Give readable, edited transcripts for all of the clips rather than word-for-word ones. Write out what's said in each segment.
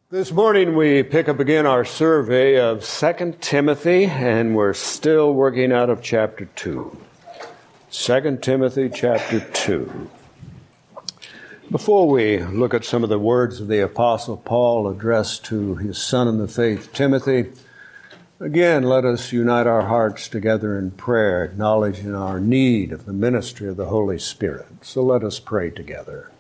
This morning we pick up again our survey of 2 Timothy, and we're still working out of chapter 2. 2 Timothy chapter 2. Before we look at some of the words of the Apostle Paul addressed to his son in the faith, Timothy, again let us unite our hearts together in prayer, acknowledging our need of the ministry of the Holy Spirit. So let us pray together.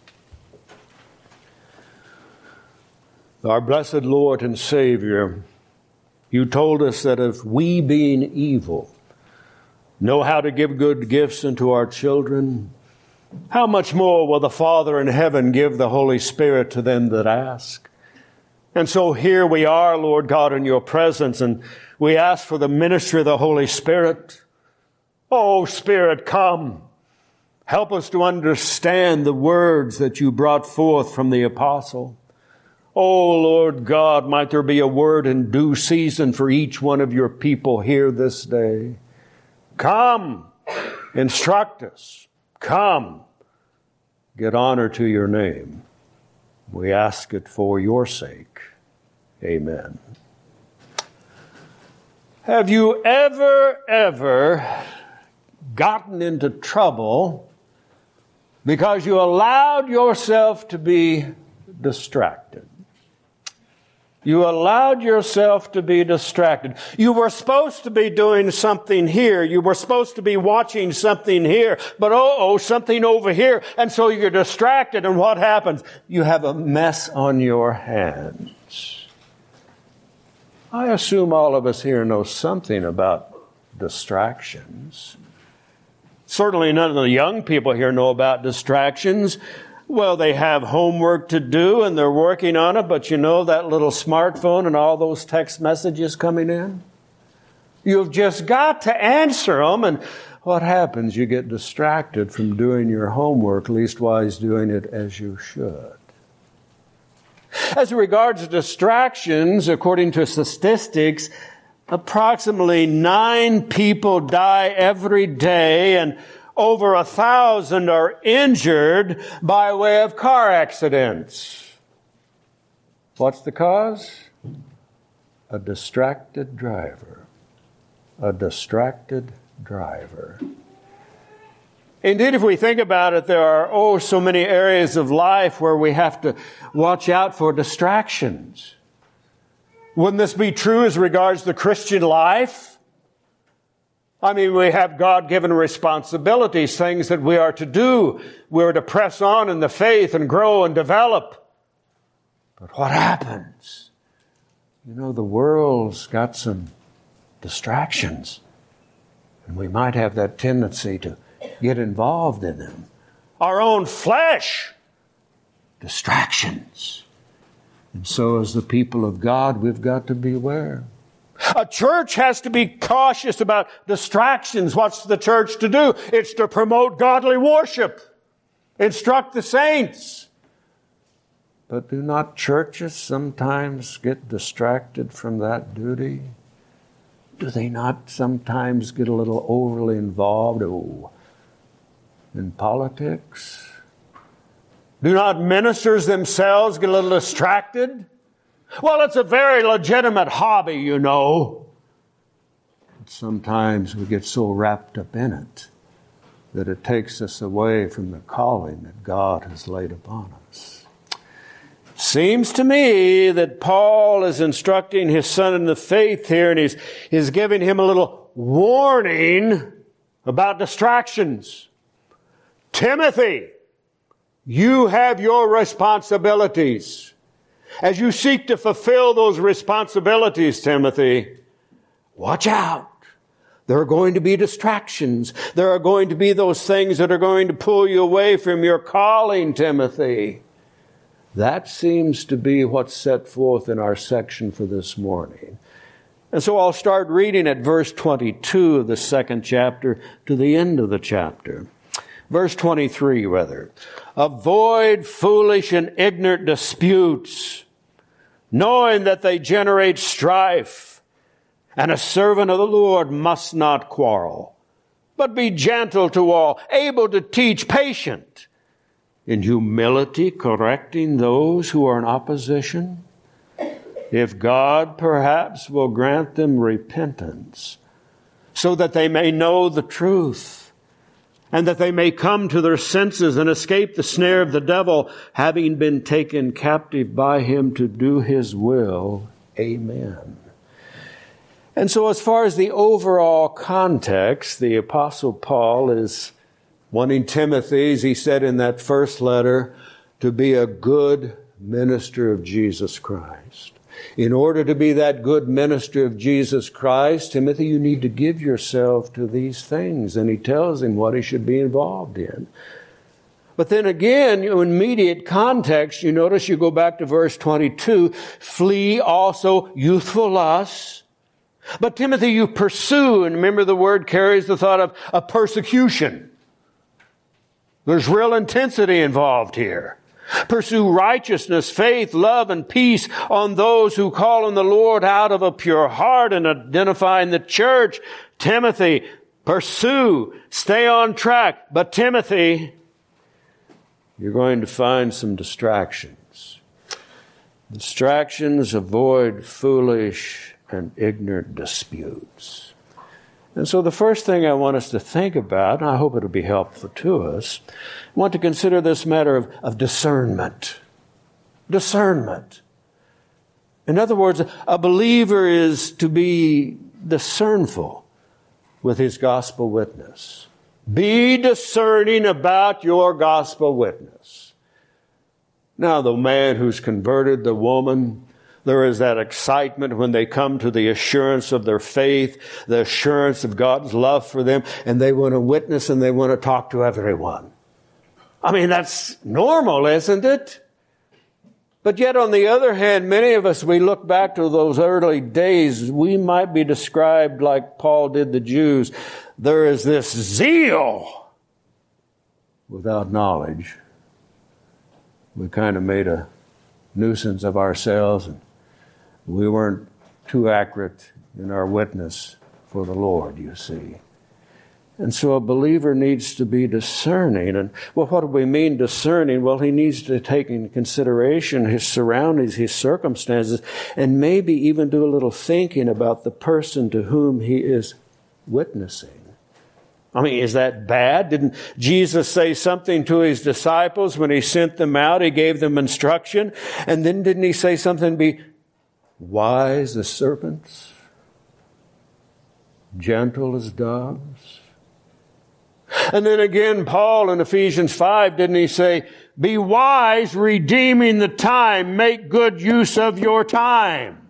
Our blessed Lord and Savior, you told us that if we, being evil, know how to give good gifts unto our children, how much more will the Father in heaven give the Holy Spirit to them that ask? And so here we are, Lord God, in your presence, and we ask for the ministry of the Holy Spirit. Oh, Spirit, come. Help us to understand the words that you brought forth from the apostle. Oh, Lord God, might there be a word in due season for each one of your people here this day. Come, instruct us. Come, get honor to your name. We ask it for your sake. Amen. Have you ever gotten into trouble because you allowed yourself to be distracted? You allowed yourself to be distracted. You were supposed to be doing something here. You were supposed to be watching something here. But something over here. And so you're distracted. And what happens? You have a mess on your hands. I assume all of us here know something about distractions. Certainly none of the young people here know about distractions. Well, they have homework to do and they're working on it, but you know that little smartphone and all those text messages coming in? You've just got to answer them, and what happens? You get distracted from doing your homework, leastwise doing it as you should. As regards distractions, according to statistics, approximately 9 people die every day, and over 1,000 are injured by way of car accidents. What's the cause? A distracted driver. A distracted driver. Indeed, if we think about it, there are, so many areas of life where we have to watch out for distractions. Wouldn't this be true as regards the Christian life? I mean, we have God-given responsibilities, things that we are to do. We're to press on in the faith and grow and develop. But what happens? You know, the world's got some distractions, and we might have that tendency to get involved in them. Our own flesh, distractions. And so as the people of God, we've got to beware. A church has to be cautious about distractions. What's the church to do? It's to promote godly worship, instruct the saints. But do not churches sometimes get distracted from that duty? Do they not sometimes get a little overly involved in politics? Do not ministers themselves get a little distracted? Well, it's a very legitimate hobby, you know. But sometimes we get so wrapped up in it that it takes us away from the calling that God has laid upon us. Seems to me that Paul is instructing his son in the faith here, and he's giving him a little warning about distractions. Timothy, you have your responsibilities. As you seek to fulfill those responsibilities, Timothy, watch out. There are going to be distractions. There are going to be those things that are going to pull you away from your calling, Timothy. That seems to be what's set forth in our section for this morning. And so I'll start reading at verse 22 of the 2nd chapter to the end of the chapter. Verse 23, rather. Avoid foolish and ignorant disputes, knowing that they generate strife. And a servant of the Lord must not quarrel, but be gentle to all, able to teach, patient, in humility correcting those who are in opposition, if God perhaps will grant them repentance, so that they may know the truth, and that they may come to their senses and escape the snare of the devil, having been taken captive by him to do his will. Amen. And so as far as the overall context, the Apostle Paul is wanting Timothy, as he said in that first letter, to be a good minister of Jesus Christ. In order to be that good minister of Jesus Christ, Timothy, you need to give yourself to these things. And he tells him what he should be involved in. But then again, in immediate context, you notice you go back to verse 22, flee also youthful lusts. But Timothy, you pursue, and remember the word carries the thought of a persecution. There's real intensity involved here. Pursue righteousness, faith, love, and peace on those who call on the Lord out of a pure heart, and identifying the church. Timothy, pursue, stay on track. But Timothy, you're going to find some distractions. Distractions, avoid foolish and ignorant disputes. And so the first thing I want us to think about, and I hope it'll be helpful to us, I want to consider this matter of discernment. Discernment. In other words, a believer is to be discernful with his gospel witness. Be discerning about your gospel witness. Now, the man who's converted, the woman, there is that excitement when they come to the assurance of their faith, the assurance of God's love for them, and they want to witness and they want to talk to everyone. I mean, that's normal, isn't it? But yet, on the other hand, many of us, we look back to those early days, we might be described like Paul did the Jews. There is this zeal without knowledge. We kind of made a nuisance of ourselves, and we weren't too accurate in our witness for the Lord, you see. And so a believer needs to be discerning. And, well, what do we mean discerning? Well, he needs to take into consideration his surroundings, his circumstances, and maybe even do a little thinking about the person to whom he is witnessing. I mean, is that bad? Didn't Jesus say something to his disciples when he sent them out? He gave them instruction. And then didn't he say something, be wise as serpents, gentle as doves? And then again, Paul in Ephesians 5, didn't he say, be wise, redeeming the time, make good use of your time?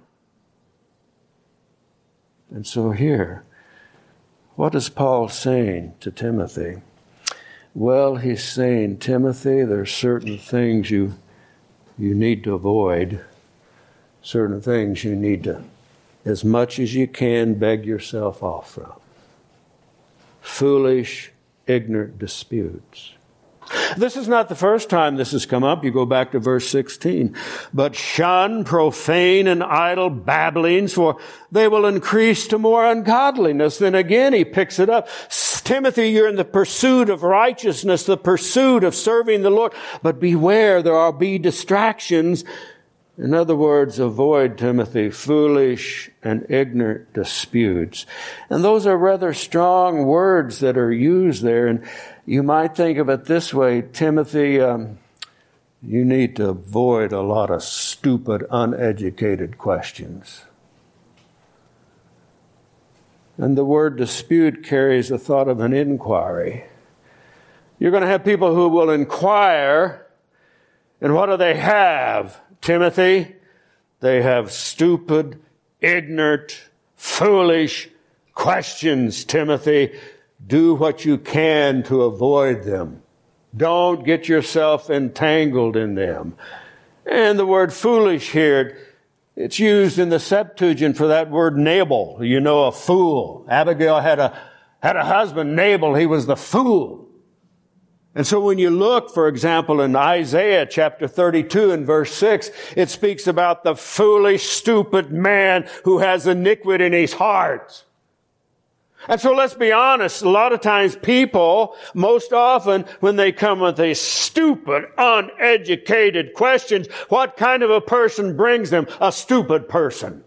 And so here, what is Paul saying to Timothy? Well, he's saying, Timothy, there are certain things you need to avoid. Certain things you need to, as much as you can, beg yourself off from. Foolish, ignorant disputes. This is not the first time this has come up. You go back to verse 16. But shun profane and idle babblings, for they will increase to more ungodliness. Then again, he picks it up. Timothy, you're in the pursuit of righteousness, the pursuit of serving the Lord. But beware, there will be distractions. In other words, avoid, Timothy, foolish and ignorant disputes. And those are rather strong words that are used there. And you might think of it this way, Timothy, you need to avoid a lot of stupid, uneducated questions. And the word dispute carries the thought of an inquiry. You're going to have people who will inquire, and what do they have, Timothy? They have stupid, ignorant, foolish questions, Timothy. Do what you can to avoid them. Don't get yourself entangled in them. And the word foolish here, it's used in the Septuagint for that word Nabal. You know, a fool. Abigail had a husband, Nabal. He was the fool. And so when you look, for example, in Isaiah chapter 32 and verse 6, it speaks about the foolish, stupid man who has iniquity in his heart. And so let's be honest, a lot of times people, most often when they come with these stupid, uneducated questions, what kind of a person brings them? A stupid person.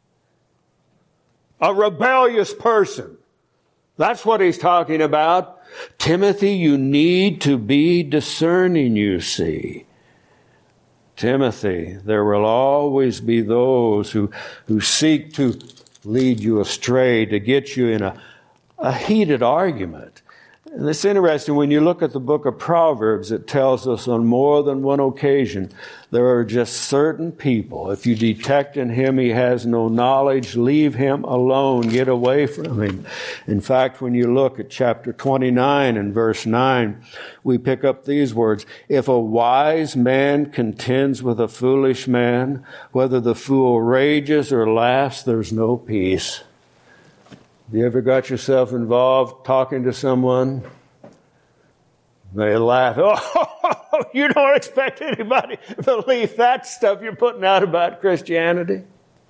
A rebellious person. That's what he's talking about. Timothy, you need to be discerning, you see. Timothy, there will always be those who seek to lead you astray, to get you in a heated argument. And it's interesting, when you look at the book of Proverbs, it tells us on more than one occasion, there are just certain people. If you detect in him he has no knowledge, leave him alone, get away from him. In fact, when you look at chapter 29 and verse 9, we pick up these words, if a wise man contends with a foolish man, whether the fool rages or laughs, there's no peace. Have you ever got yourself involved talking to someone? They laugh. Oh, you don't expect anybody to believe that stuff you're putting out about Christianity?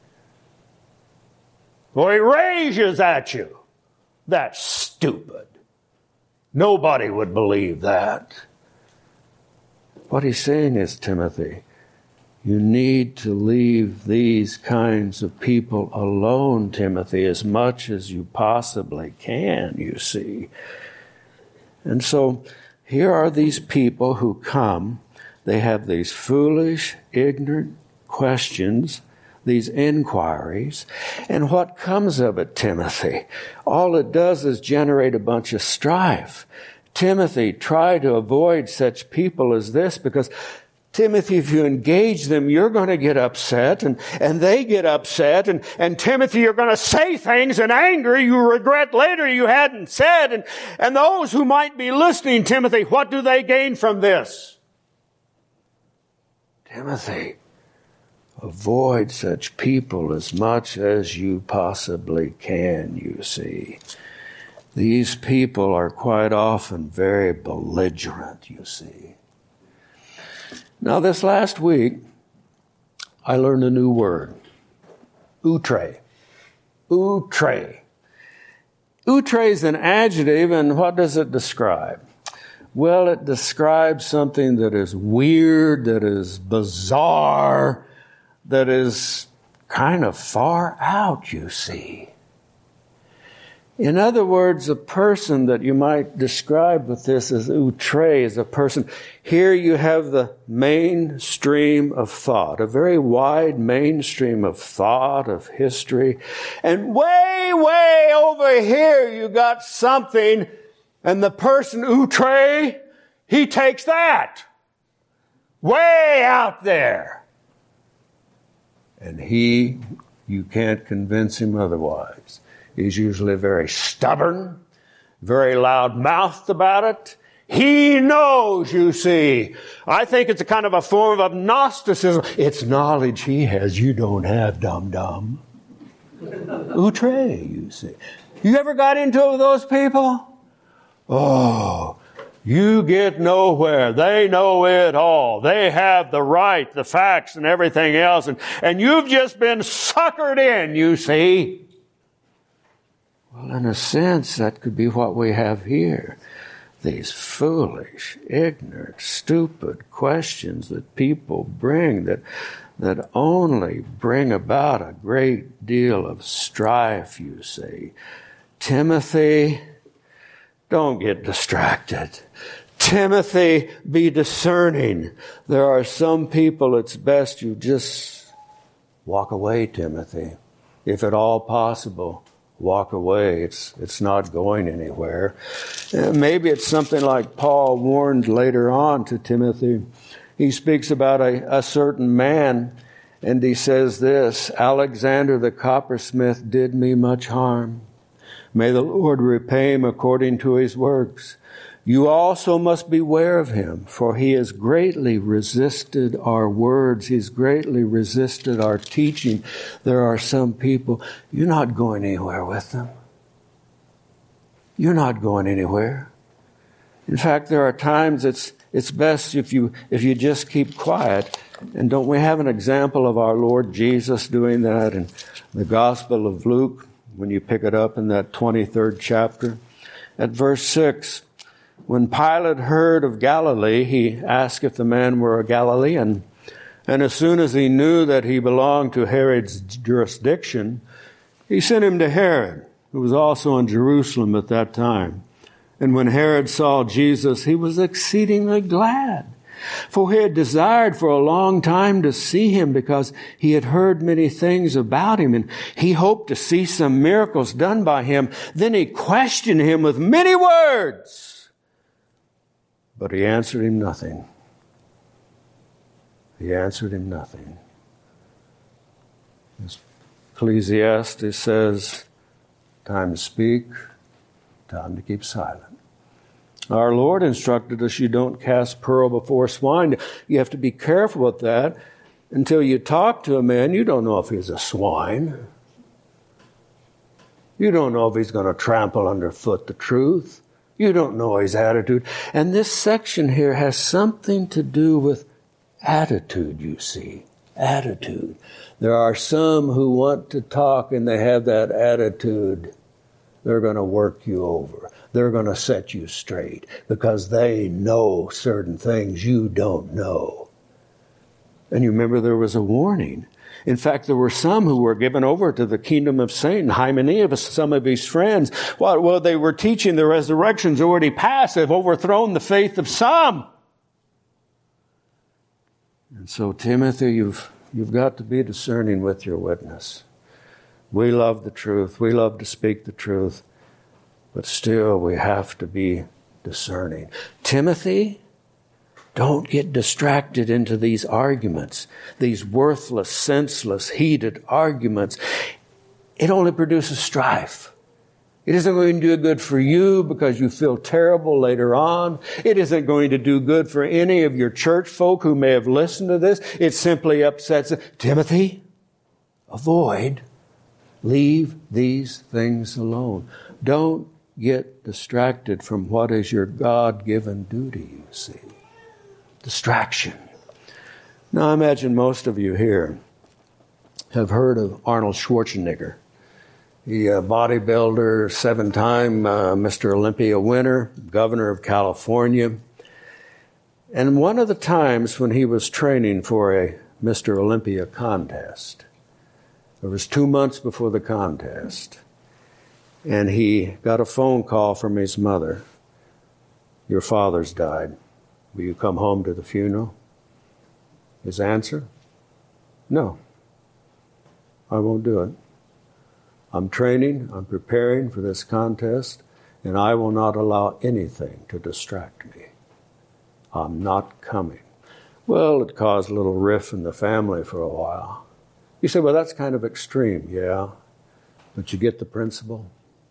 Or he rages at you. That's stupid. Nobody would believe that. What he's saying is, Timothy, you need to leave these kinds of people alone, Timothy, as much as you possibly can, you see. And so here are these people who come. They have these foolish, ignorant questions, these inquiries. And what comes of it, Timothy? All it does is generate a bunch of strife. Timothy, try to avoid such people as this, because Timothy, if you engage them, you're going to get upset, and they get upset, and Timothy, you're going to say things in anger you regret later you hadn't said, and those who might be listening, Timothy, what do they gain from this? Timothy, avoid such people as much as you possibly can, you see. These people are quite often very belligerent, you see. Now, this last week, I learned a new word. Outre. Outre. Outre is an adjective, and what does it describe? Well, it describes something that is weird, that is bizarre, that is kind of far out, you see. In other words, a person that you might describe with this as outre is a person. Here you have the mainstream of thought, a very wide mainstream of thought, of history. And way over here you got something, and the person outre, he takes that. Way out there. And you can't convince him otherwise. He's usually very stubborn, very loud-mouthed about it. He knows, you see. I think it's a kind of a form of Gnosticism. It's knowledge he has you don't have, dum-dum. Outre, you see. You ever got into it with those people? Oh, you get nowhere. They know it all. They have the right, the facts, and everything else. And you've just been suckered in, you see. Well, in a sense, that could be what we have here. These foolish, ignorant, stupid questions that people bring that only bring about a great deal of strife, you see. Timothy, don't get distracted. Timothy, be discerning. There are some people it's best you just walk away, Timothy, if at all possible. Walk away. It's not going anywhere. Maybe it's something like Paul warned later on to Timothy. He speaks about a certain man, and he says this, Alexander the coppersmith did me much harm. May the Lord repay him according to his works. You also must beware of him, for he has greatly resisted our words. He's greatly resisted our teaching. There are some people, you're not going anywhere with them. You're not going anywhere. In fact, there are times it's best if you just keep quiet. And don't we have an example of our Lord Jesus doing that in the Gospel of Luke, when you pick it up in that 23rd chapter. At verse 6, when Pilate heard of Galilee, he asked if the man were a Galilean. And as soon as he knew that he belonged to Herod's jurisdiction, he sent him to Herod, who was also in Jerusalem at that time. And when Herod saw Jesus, he was exceedingly glad, for he had desired for a long time to see him, because he had heard many things about him, and he hoped to see some miracles done by him. Then he questioned him with many words, but he answered him nothing. He answered him nothing. Ecclesiastes says, time to speak, time to keep silent. Our Lord instructed us, you don't cast pearl before swine. You have to be careful with that. Until you talk to a man, you don't know if he's a swine. You don't know if he's going to trample underfoot the truth. You don't know his attitude. And this section here has something to do with attitude, you see. Attitude. There are some who want to talk and they have that attitude. They're going to work you over. They're going to set you straight because they know certain things you don't know. And you remember there was a warning. In fact, there were some who were given over to the kingdom of Satan. Hymenaeus, some of his friends, well, they were teaching the resurrection's already passed. They've overthrown the faith of some. And so, Timothy, you've got to be discerning with your witness. We love the truth. We love to speak the truth. But still, we have to be discerning. Timothy, don't get distracted into these arguments, these worthless, senseless, heated arguments. It only produces strife. It isn't going to do good for you because you feel terrible later on. It isn't going to do good for any of your church folk who may have listened to this. It simply upsets them. Timothy, avoid. Leave these things alone. Don't get distracted from what is your God-given duty, you see. Distraction. Now, I imagine most of you here have heard of Arnold Schwarzenegger. He a bodybuilder, 7-time Mr. Olympia winner, governor of California. And one of the times when he was training for a Mr. Olympia contest, it was 2 months before the contest, and he got a phone call from his mother. Your father's died. Will you come home to the funeral? His answer? No. I won't do it. I'm training, I'm preparing for this contest, and I will not allow anything to distract me. I'm not coming. Well, it caused a little rift in the family for a while. You say, well, that's kind of extreme. Yeah, but you get the principle.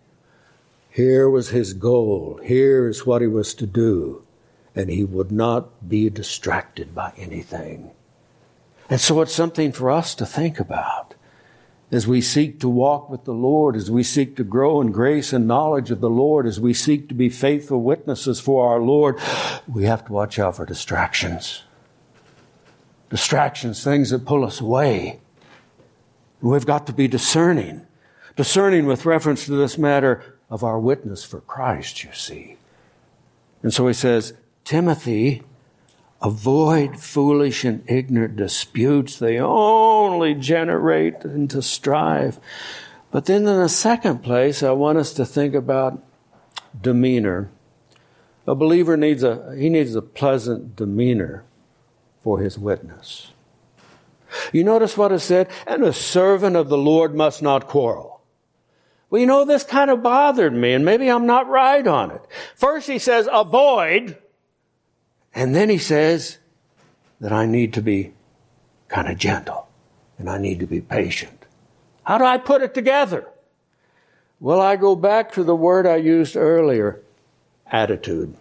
Here was his goal. Here is what he was to do. And he would not be distracted by anything. And so it's something for us to think about. As we seek to walk with the Lord, as we seek to grow in grace and knowledge of the Lord, as we seek to be faithful witnesses for our Lord, we have to watch out for distractions. Distractions, things that pull us away. We've got to be discerning. Discerning with reference to this matter of our witness for Christ, you see. And so he says, Timothy, avoid foolish and ignorant disputes. They only generate into strife. But then in the second place, I want us to think about demeanor. A believer needs a pleasant demeanor for his witness. You notice what it said? And a servant of the Lord must not quarrel. Well, you know, this kind of bothered me, and maybe I'm not right on it. First he says, avoid. And then he says that I need to be kind of gentle and I need to be patient. How do I put it together? Well, I go back to the word I used earlier, attitude.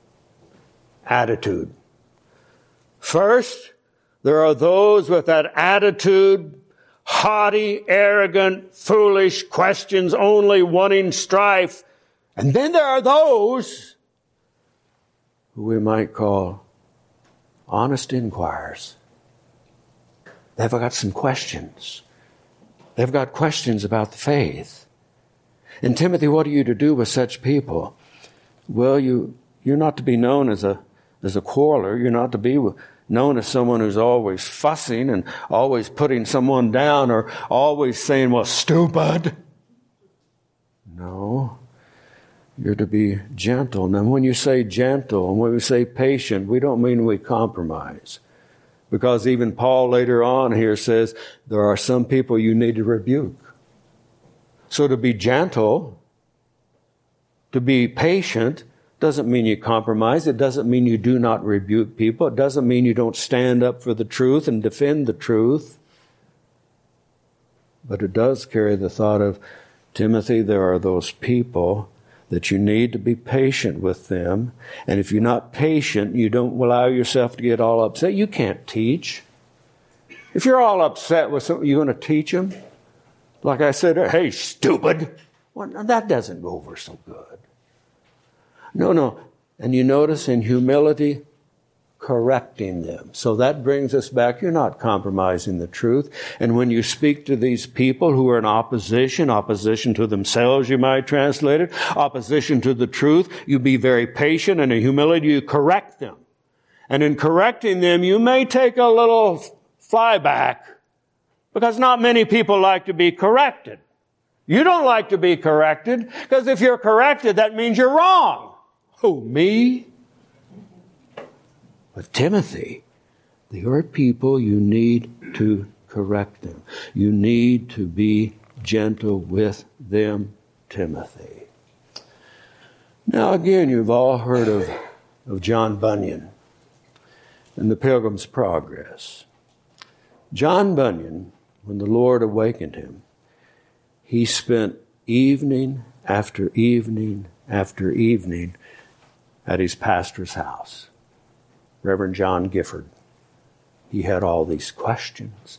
Attitude. First, there are those with that attitude, haughty, arrogant, foolish, questions only, wanting strife. And then there are those who we might call honest inquirers. They've got some questions. They've got questions about the faith. And Timothy, what are you to do with such people? Well, you're not to be known as a quarreler. You're not to be known as someone who's always fussing and always putting someone down or always saying, well, stupid. No. You're to be gentle. Now, when you say gentle and when we say patient, we don't mean we compromise. Because even Paul later on here says there are some people you need to rebuke. So to be gentle, to be patient, doesn't mean you compromise. It doesn't mean you do not rebuke people. It doesn't mean you don't stand up for the truth and defend the truth. But it does carry the thought of, Timothy, there are those people that you need to be patient with them. And if you're not patient, you don't allow yourself to get all upset. You can't teach. If you're all upset with something, you're going to teach them? Like I said, hey, stupid. Well, that doesn't go over so good. No. And you notice in humility, correcting them. So that brings us back. You're not compromising the truth. And when you speak to these people who are in opposition to themselves, you might translate it, opposition to the truth, you be very patient, and in humility you correct them. And in correcting them, you may take a little flyback, because not many people like to be corrected. You don't like to be corrected, because if you're corrected, that means you're wrong. Who, me? But Timothy, there are people you need to correct them. You need to be gentle with them, Timothy. Now again, you've all heard of John Bunyan and the Pilgrim's Progress. John Bunyan, when the Lord awakened him, he spent evening after evening after evening at his pastor's house, Reverend John Gifford. He had all these questions.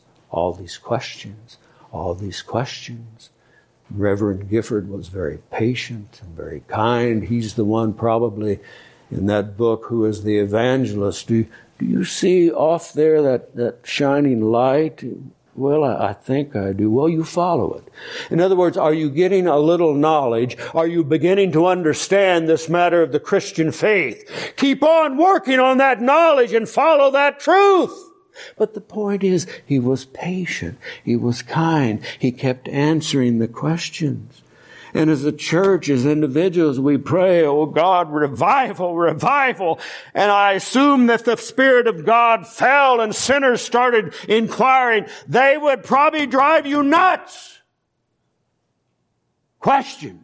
Reverend Gifford was very patient and very kind. He's the one probably in that book who is the evangelist. Do you see off there that shining light? Well, I think I do. Well, you follow it. In other words, are you getting a little knowledge? Are you beginning to understand this matter of the Christian faith? Keep on working on that knowledge and follow that truth. But the point is, he was patient. He was kind. He kept answering the questions. And as a church, as individuals, we pray, oh God, revival, revival. And I assume that the Spirit of God fell and sinners started inquiring. They would probably drive you nuts. Questions.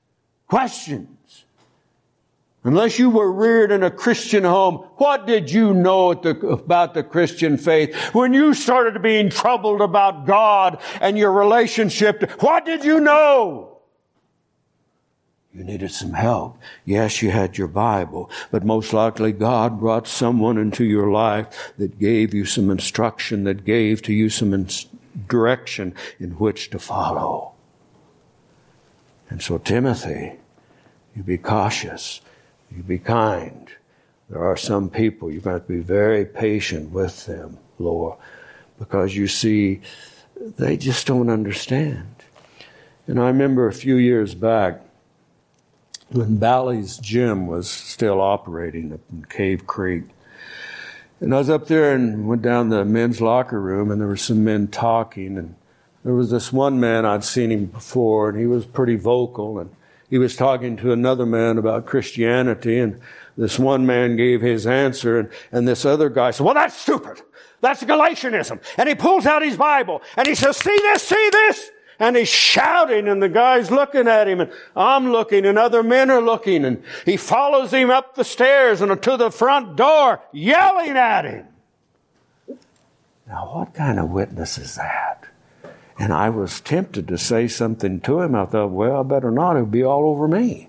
Unless you were reared in a Christian home, what did you know about the Christian faith? When you started being troubled about God and your relationship, what did you know? You needed some help. Yes, you had your Bible, but most likely God brought someone into your life that gave you some instruction, that gave to you some direction in which to follow. And so, Timothy, you be cautious. You be kind. There are some people, you've got to be very patient with them, Lord, because you see, they just don't understand. And I remember a few years back, when Bally's Gym was still operating up in Cave Creek. And I was up there and went down the men's locker room, and there were some men talking, and there was this one man, I'd seen him before, and he was pretty vocal, and he was talking to another man about Christianity, and this one man gave his answer, and this other guy said, well, that's stupid. That's Galatianism. And he pulls out his Bible, and he says, see this? And he's shouting, and the guy's looking at him, and I'm looking, and other men are looking, and he follows him up the stairs and to the front door, yelling at him. Now, what kind of witness is that? And I was tempted to say something to him. I thought, well, I better not. It'll be all over me.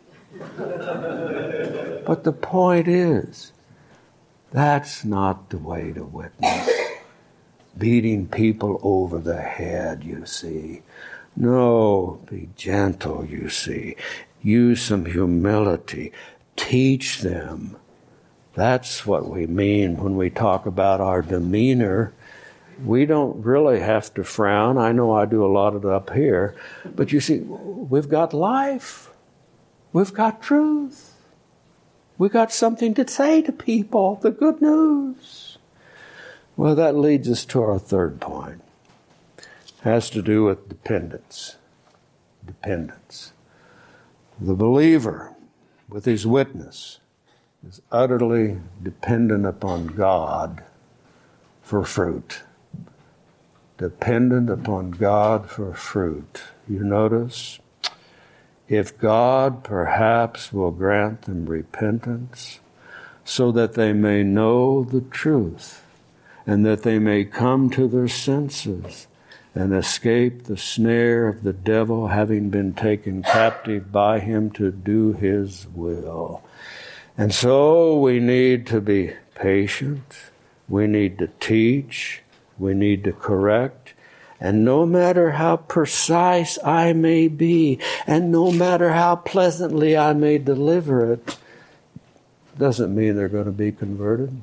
But the point is, that's not the way to witness. Beating people over the head, you see. No, be gentle, you see. Use some humility. Teach them. That's what we mean when we talk about our demeanor. We don't really have to frown. I know I do a lot of it up here. But you see, we've got life. We've got truth. We've got something to say to people, the good news. Well, that leads us to our third point. It has to do with dependence. Dependence. The believer, with his witness, is utterly dependent upon God for fruit. Dependent upon God for fruit. You notice? If God perhaps will grant them repentance so that they may know the truth and that they may come to their senses and escape the snare of the devil, having been taken captive by him to do his will. And so we need to be patient. We need to teach. We need to correct. And no matter how precise I may be, and no matter how pleasantly I may deliver it, doesn't mean they're going to be converted.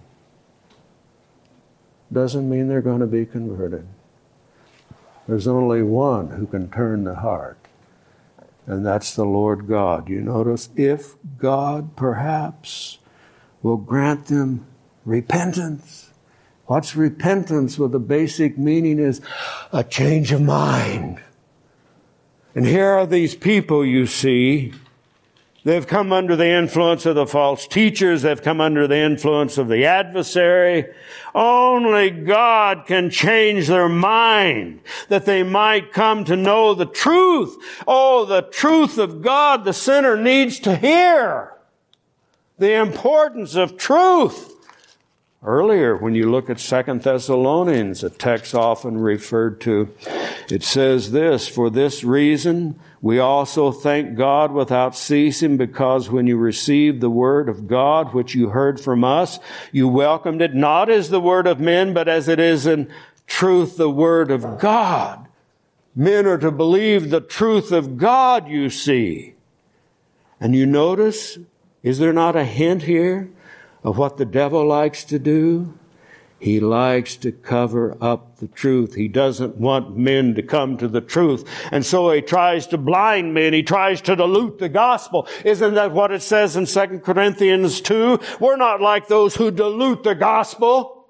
Doesn't mean they're going to be converted. There's only one who can turn the heart, and that's the Lord God. You notice, if God perhaps will grant them repentance. What's repentance? Well, the basic meaning is a change of mind. And here are these people, you see. They've come under the influence of the false teachers. They've come under the influence of the adversary. Only God can change their mind, that they might come to know the truth. Oh, the truth of God the sinner needs to hear. The importance of truth. Earlier, when you look at 2 Thessalonians, a text often referred to, it says this, "For this reason we also thank God without ceasing, because when you received the word of God, which you heard from us, you welcomed it not as the word of men, but as it is in truth the word of God." Men are to believe the truth of God, you see. And you notice, is there not a hint here of what the devil likes to do? He likes to cover up the truth. He doesn't want men to come to the truth. And so he tries to blind men. He tries to dilute the gospel. Isn't that what it says in 2 Corinthians 2? We're not like those who dilute the gospel.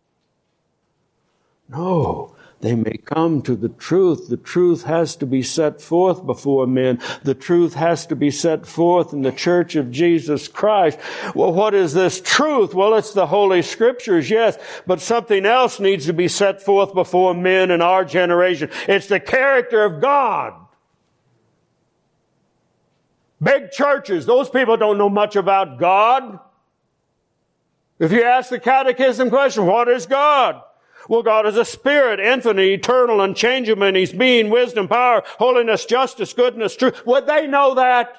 No. They may come to the truth. The truth has to be set forth before men. The truth has to be set forth in the church of Jesus Christ. Well, what is this truth? Well, it's the Holy Scriptures, yes, but something else needs to be set forth before men in our generation. It's the character of God. Big churches, those people don't know much about God. If you ask the catechism question, what is God? Well, God is a spirit, infinite, eternal, unchangeable in His being, wisdom, power, holiness, justice, goodness, truth. Would they know that?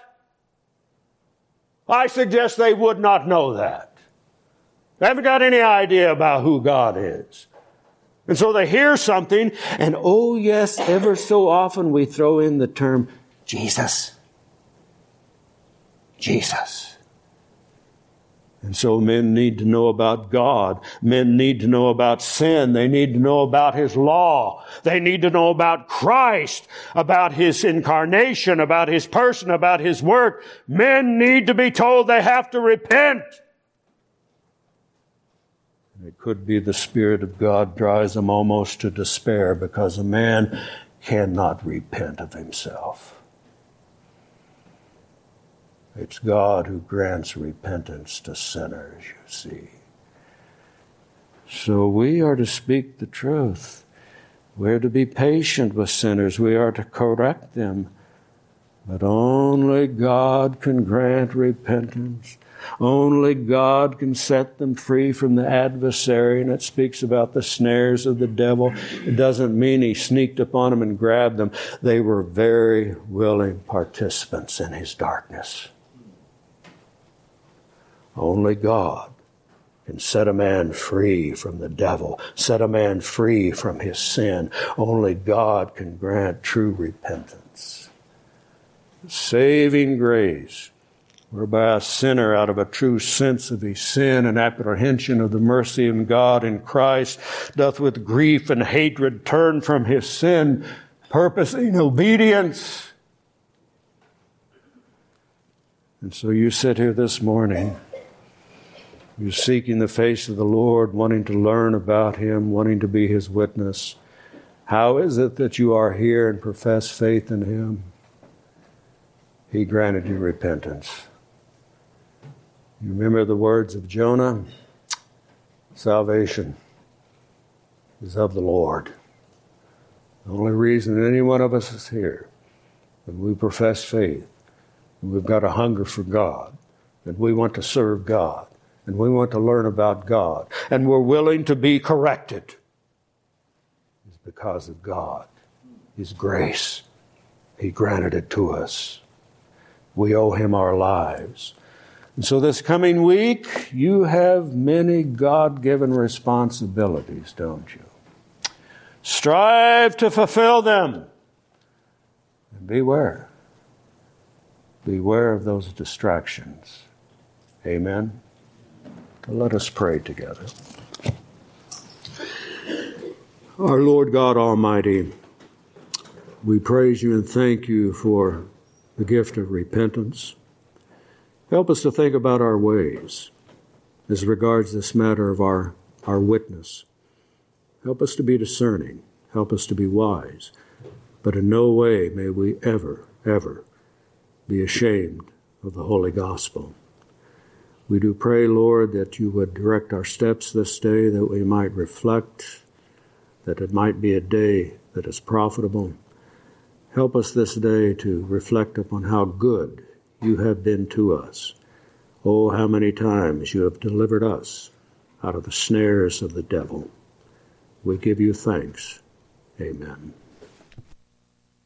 I suggest they would not know that. They haven't got any idea about who God is. And so they hear something, and oh yes, ever so often we throw in the term Jesus. Jesus. And so men need to know about God. Men need to know about sin. They need to know about His law. They need to know about Christ, about His incarnation, about His person, about His work. Men need to be told they have to repent. It could be the Spirit of God drives them almost to despair because a man cannot repent of himself. It's God who grants repentance to sinners, you see. So we are to speak the truth. We're to be patient with sinners. We are to correct them. But only God can grant repentance. Only God can set them free from the adversary. And it speaks about the snares of the devil. It doesn't mean he sneaked upon them and grabbed them. They were very willing participants in his darkness. Only God can set a man free from the devil, set a man free from his sin. Only God can grant true repentance. Saving grace whereby a sinner, out of a true sense of his sin and apprehension of the mercy of God in Christ, doth with grief and hatred turn from his sin, purposing obedience. And so you sit here this morning, you're seeking the face of the Lord, wanting to learn about him, wanting to be his witness. How is it that you are here and profess faith in him? He granted you repentance. You remember the words of Jonah? Salvation is of the Lord. The only reason any one of us is here, that we profess faith, and we've got a hunger for God, and we want to serve God, and we want to learn about God, and we're willing to be corrected, is because of God, his grace. He granted it to us. We owe him our lives. And so this coming week, you have many God-given responsibilities, don't you? Strive to fulfill them. And beware. Beware of those distractions. Amen? Let us pray together. Our Lord God Almighty, we praise you and thank you for the gift of repentance. Help us to think about our ways as regards this matter of our witness. Help us to be discerning. Help us to be wise. But in no way may we ever, ever be ashamed of the Holy Gospel. We do pray, Lord, that you would direct our steps this day, that we might reflect, that it might be a day that is profitable. Help us this day to reflect upon how good you have been to us. Oh, how many times you have delivered us out of the snares of the devil. We give you thanks. Amen.